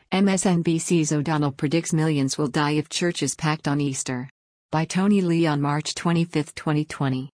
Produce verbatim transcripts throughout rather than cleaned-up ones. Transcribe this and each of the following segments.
M S N B C's O'Donnell predicts millions will die if churches packed on Easter. By Tony Lee on March twenty-fifth, twenty twenty.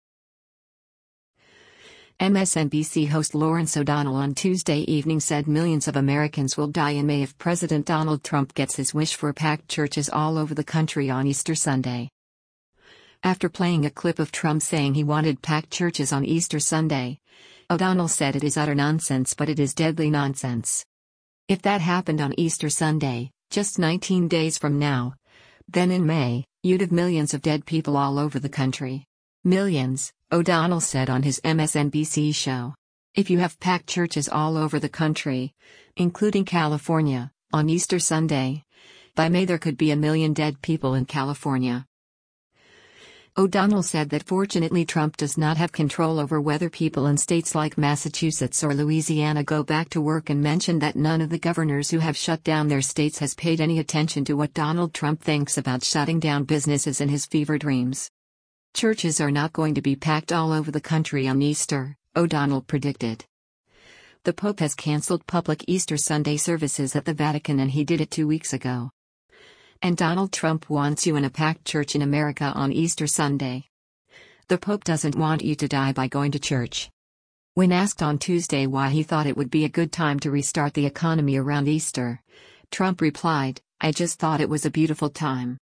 M S N B C host Lawrence O'Donnell on Tuesday evening said millions of Americans will die in May if President Donald Trump gets his wish for packed churches all over the country on Easter Sunday. After playing a clip of Trump saying he wanted packed churches on Easter Sunday, O'Donnell said it is utter nonsense, but it is deadly nonsense. If that happened on Easter Sunday, just nineteen days from now, then in May, you'd have millions of dead people all over the country. Millions, O'Donnell said on his M S N B C show. If you have packed churches all over the country, including California, on Easter Sunday, by May there could be a million dead people in California. O'Donnell said that fortunately Trump does not have control over whether people in states like Massachusetts or Louisiana go back to work, and mentioned that none of the governors who have shut down their states has paid any attention to what Donald Trump thinks about shutting down businesses in his fever dreams. Churches are not going to be packed all over the country on Easter, O'Donnell predicted. The Pope has canceled public Easter Sunday services at the Vatican, and he did it two weeks ago. And Donald Trump wants you in a packed church in America on Easter Sunday. The Pope doesn't want you to die by going to church. When asked on Tuesday why he thought it would be a good time to restart the economy around Easter, Trump replied, "I just thought it was a beautiful time."